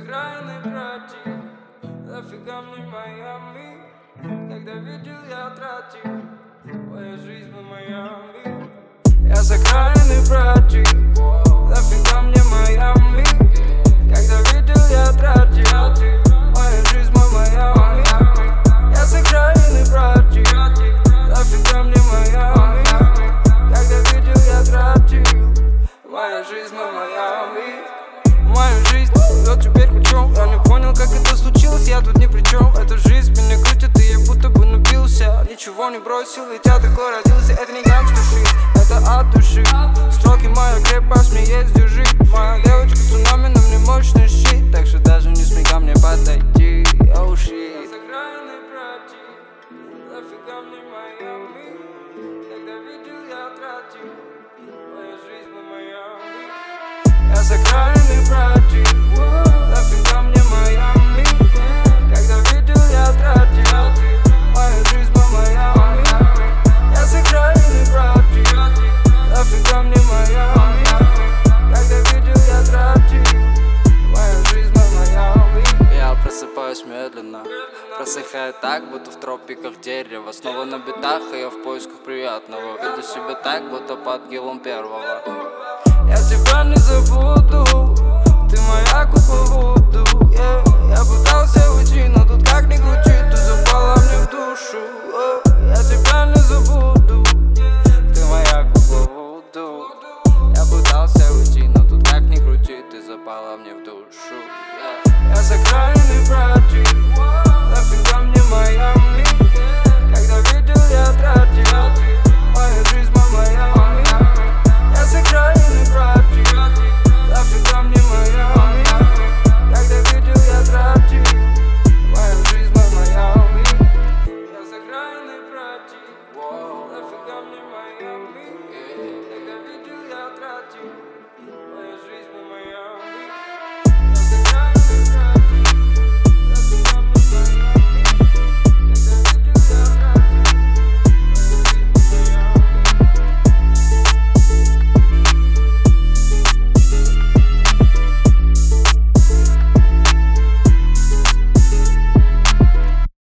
окраины братьев, нафига мне Майами? Когда видел, я тратил, моя жизнь в Майами. Я с окраины братьев, нафига мне Майами? Когда видел, я тратил, моя жизнь в Майами. Я с окраины братьев, нафига мне Майами? Когда видел, я тратил, моя жизнь в Майами. Мою жизнь вот теперь ключом. Я не понял, как это случилось, я тут ни при чем. Эта жизнь меня крутит, и я будто бы напился. Ничего не бросил, ведь я такой родился. Это не гангстер шит, это от души. Строки моя крепость, мне есть держи. Моя девочка цунами, но мне мощный щит. Так что даже не смей ко мне подойти. Oh shit. Сохранный братьев, нафига мне Майами? Когда видел, я тратил, моя жизнь в Майами. Я с окраины братьев, нафига мне Майами? Когда видел, я тратил, моя жизнь в Майами. Я с окраины братьев, нафига мне Майами? Когда видел, я тратил, моя жизнь в Майами. Я просыпаюсь медленно, просыхая так, будто в тропиках дерева. Снова на битах, и я в поисках приятного. Веду себя так, будто под килом первого. Я тебя не забуду, ты моя кукла Вуду, yeah. Я пытался уйти, но тут как ни крути, ты запала мне в душу.